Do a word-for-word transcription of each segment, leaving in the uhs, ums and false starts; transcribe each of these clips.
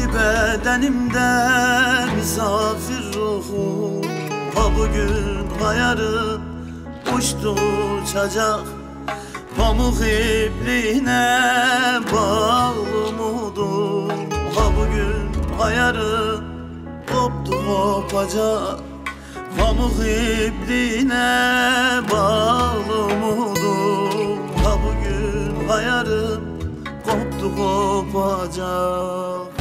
bedenimde misafir ruhum. Ha bugün hayarım uçtu uçacak, pamuk ipliğine bağlı umudum. Ha bugün hayarım koptu kopacak, pamuk ipliğine bağlı umudum. Ha bugün hayarım koptu kopacak.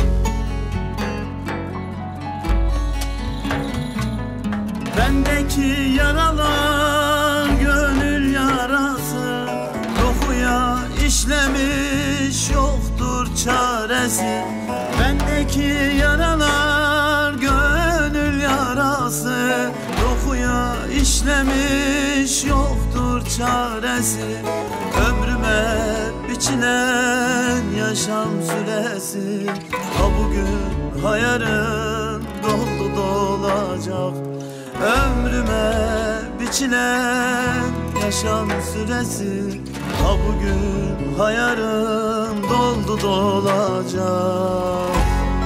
Bendeki yaralar gönül yarası, dokuya işlemiş yoktur çaresi. Bendeki yaralar gönül yarası, dokuya işlemiş yoktur çaresi. Ömrüme biçilen yaşam süresi, ha bugün hayarım doldu dolacak. Ömrüme biçilen yaşam süresi, ha bugün hayarım doldu dolacak.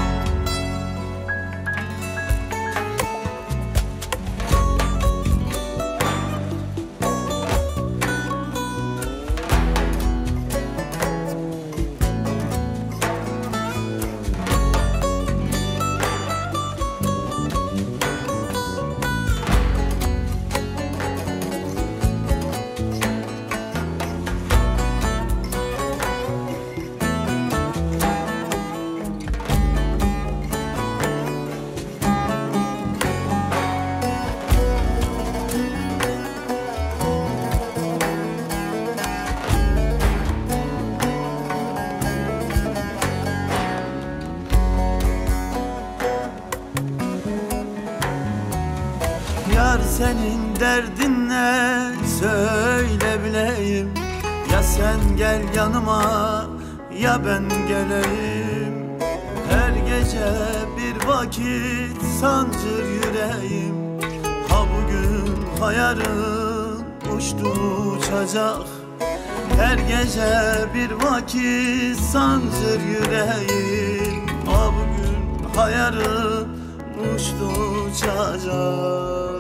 Yar senin derdin ne söyle bileyim, ya sen gel yanıma ya ben geleyim. Her gece bir vakit sancır yüreğim, ha bugün hayarım uçtu uçacak. Her gece bir vakit sancır yüreğim, ha bugün hayarım uçtu uçacak.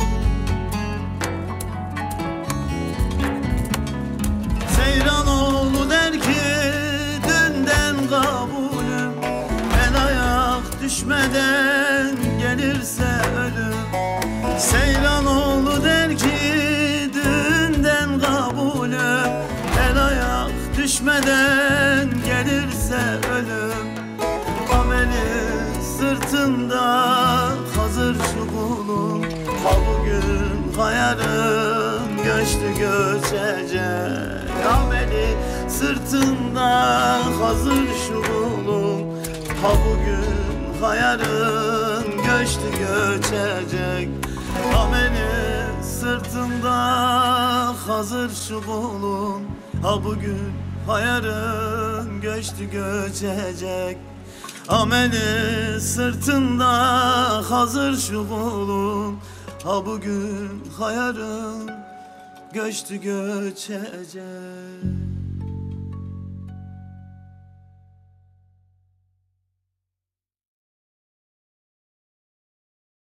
Seyranoğlu der ki dünden kabulüm, el ayak düşmeden gelirse ölüm. Seyranoğlu der ki dünden kabulüm, el ayak düşmeden gelirse ölüm. Ameli sırtında hazır şu kulum, ha bugün hayarım göçtü göçecek. Ameli sırtında hazır şu kulum, ha bugün hayarım göçtü göçecek. Ameli sırtında hazır şu kulum, ha bugün hayarım göçtü göçecek. Ameli sırtında hazır şu kulum, ha bugün hayarım göçtü göçecek.